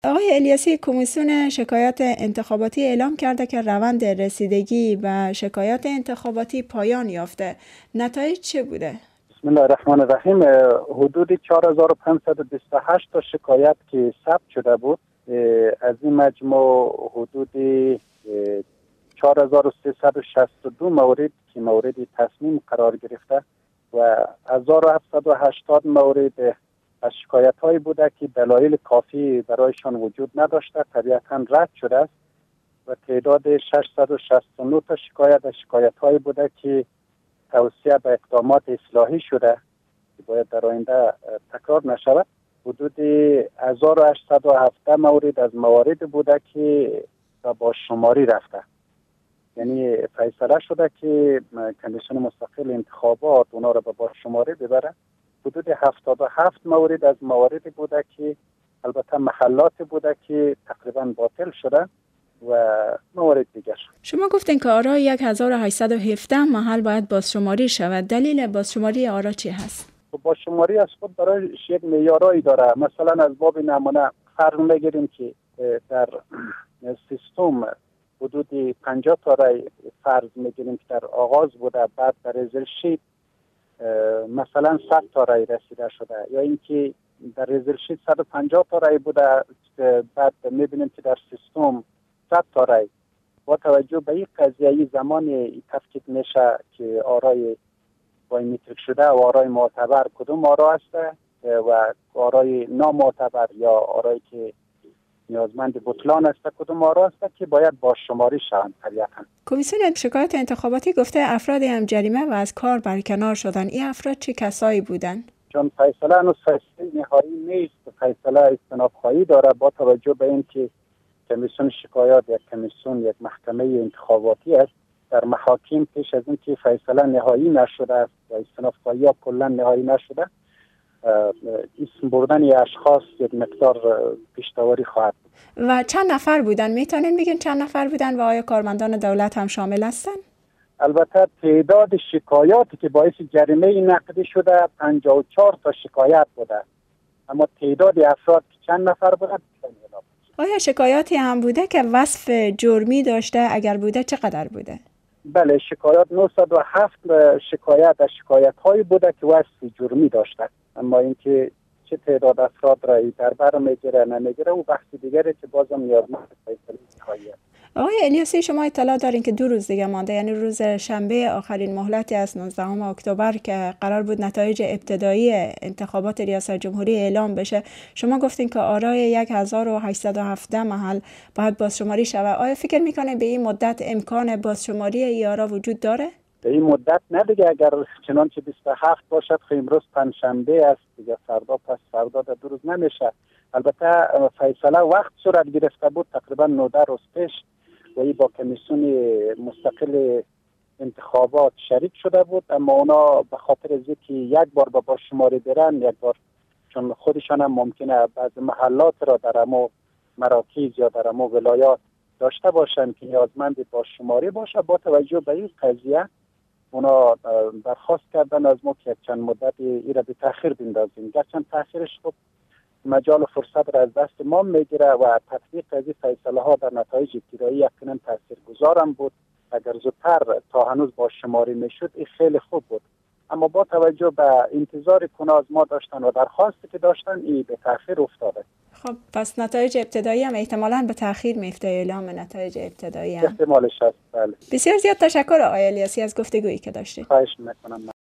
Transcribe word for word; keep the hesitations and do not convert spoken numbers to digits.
آقای الیاسی، کمیسیون شکایات انتخاباتی اعلام کرده که روند رسیدگی و شکایات انتخاباتی پایان یافته. نتایج چه بوده؟ بسم الله الرحمن الرحیم. حدود چهار هزار و پانصد و بیست و هشت تا شکایت که ثبت شده بود، از این مجموع حدود چهار هزار و سیصد و شصت و دو مورد که مورد تصمیم قرار گرفته و هزار و هفتصد و هشتاد مورد از شکایت هایی بوده که دلایل کافی برایشان وجود نداشته، طبیعتاً رد شده است و تعداد ششصد و شصت و نه تا شکایت از شکایت هایی بوده که توصیه به اقدامات اصلاحی شده که باید در آینده تکرار نشود. حدود هزار و هشتصد و هفت مورد از موارد بوده که با شماری رفته، یعنی فیصله شده که کمیسیون مستقل انتخابات اونا را با شماری ببره. حدود هفتاد و هفت مورد از موارد بوده که البته محلات بوده که تقریبا باطل شده و موارد دیگر. شما گفتین که آرای هزار و هشتصد و هفده محل باید بازشماری شود. دلیل بازشماری آرا چی هست؟ بازشماری از خود برایش یک معیارایی داره. مثلا از باب نمونه فرض میگیریم که در سیستم حدود پنجاه تا رای فرض میگیریم که در آغاز بوده، بعد در رزل شیت مثلا صد تا رای رسیده شده، یا اینکه در رزل شیت صد و پنجاه تا رای بوده، بعد میبینیم که در سیستم صد تا رای. با توجه به این قضیه زمان تفکیک میشه که آرای بایومتریک شده و آرای معتبر کدوم آرا است و آرای نامعتبر یا آرایی که نیازمند بطلان است کدوم آرا است که باید با شماری شوند. طبیعتاً کمیسیون شکایات انتخاباتی گفته افرادی هم جریمه و از کار برکنار شدن. این افراد چه کسایی بودن؟ چون فیصله هنوز فیصله نهایی نیست، فیصله استناب خواهی داره. با توجه به اینکه کمیسیون شکایات یک کمیسیون یک محکمه انتخاباتی است، در محاکم پیش از اینکه فیصله نهایی نشده است و استناب خواهی ها کلا نهایی نشده، اسم بردن اشخاص یک مقدار پیش‌داوری خواهد بود. و چند نفر بودن؟ میتونین بگین چند نفر بودن و آیا کارمندان دولت هم شامل هستن؟ البته تعداد شکایاتی که باعث جریمه نقدی شده پنجاه و چهار تا شکایت بوده، اما تعداد افراد چند نفر بودن؟ آیا شکایاتی هم بوده که وصف جرمی داشته؟ اگر بوده چقدر بوده؟ بله، شکایات نهصد و هفت شکایت از شکایت هایی بوده که وصف جرمی داشته، اما اینکه چه تعداد افراد را در بر میگیره نمیگیره و بحث دیگری که بازم نیازمند فیصله نهایی است. آقای الیاسی، شما اطلاع دارین که دو روز دیگه مانده، یعنی روز شنبه آخرین مهلتی از نوزدهم اکتبر که قرار بود نتایج ابتدایی انتخابات ریاست جمهوری اعلام بشه، شما گفتین که آرای هزار و هشتصد و هفت محل باید بازشماری شود. آیا فکر میکنه به این مدت امکان بازشماری ای آرا وجود داره؟ به این مدت نه دیگه، اگر چنانچه بیست و هفت باشد خب امروز پنجشنبه است دیگه، فردا پس فردا در دو روز نمیشه. البته فیصله وقت صورت گرفته بود تقریبا نوده روز پیش و ای با کمیسیون مستقل انتخابات شریک شده بود، اما اونا به خاطر از اینکه یک بار با بازشماری برن، یک بار چون خودشان هم ممکنه بعض محلات را در امو مراکز یا در امو ولایات داشته باشن که نیازمند بازشماری باشه، با توجه به این قضیه اونا درخواست کردن از ما که چند مدت ای را به تأخیر بندازیم. گرچه تأخیرش خب مجال و فرصت را از دست ما میگیره و تطبیق از این فیصله ها در نتایج ابتدایی یقینا تاثیرگذارم بود. اگر زودتر تا هنوز با شماری میشد این خیلی خوب بود، اما با توجه به انتظار که از ما داشتن و درخواستی که داشتن این به تأخیر افتاده. خب پس نتایج ابتدایی هم احتمالاً به تأخیر میفته. اعلام نتایج ابتدایی هم احتمالش هست. بله. بسیار زیاد تشکر آقای الیاسی از گفتگویی که داشتید. خواهش میکنم.